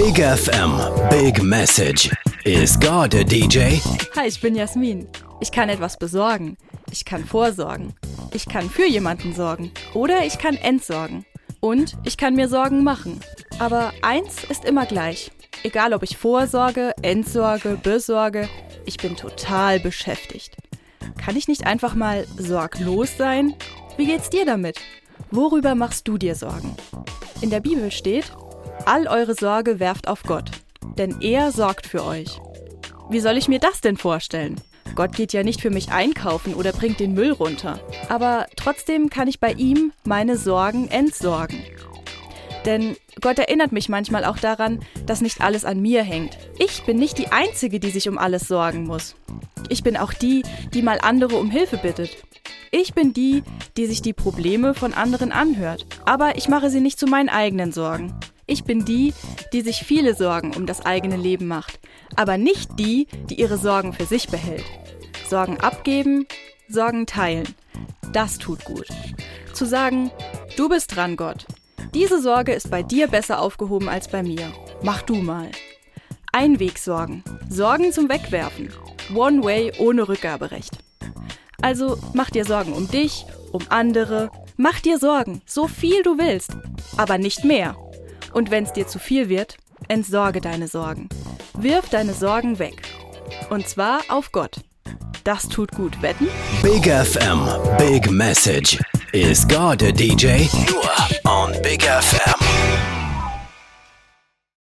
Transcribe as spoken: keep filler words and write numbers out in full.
Big F M, Big Message. Is God a D J? Hi, ich bin Jasmin. Ich kann etwas besorgen. Ich kann vorsorgen. Ich kann für jemanden sorgen. Oder ich kann entsorgen. Und ich kann mir Sorgen machen. Aber eins ist immer gleich. Egal, ob ich vorsorge, entsorge, besorge, ich bin total beschäftigt. Kann ich nicht einfach mal sorglos sein? Wie geht's dir damit? Worüber machst du dir Sorgen? In der Bibel steht: All eure Sorge werft auf Gott, denn er sorgt für euch. Wie soll ich mir das denn vorstellen? Gott geht ja nicht für mich einkaufen oder bringt den Müll runter. Aber trotzdem kann ich bei ihm meine Sorgen entsorgen. Denn Gott erinnert mich manchmal auch daran, dass nicht alles an mir hängt. Ich bin nicht die Einzige, die sich um alles sorgen muss. Ich bin auch die, die mal andere um Hilfe bittet. Ich bin die, die sich die Probleme von anderen anhört. Aber ich mache sie nicht zu meinen eigenen Sorgen. Ich bin die, die sich viele Sorgen um das eigene Leben macht. Aber nicht die, die ihre Sorgen für sich behält. Sorgen abgeben, Sorgen teilen. Das tut gut. Zu sagen: Du bist dran, Gott. Diese Sorge ist bei dir besser aufgehoben als bei mir. Mach du mal. Einwegsorgen. Sorgen zum Wegwerfen. One way ohne Rückgaberecht. Also mach dir Sorgen um dich, um andere. Mach dir Sorgen, so viel du willst, aber nicht mehr. Und wenn es dir zu viel wird, entsorge deine Sorgen. Wirf deine Sorgen weg. Und zwar auf Gott. Das tut gut, wetten? Big F M, Big Message. Is God a D J? Nur on Big F M.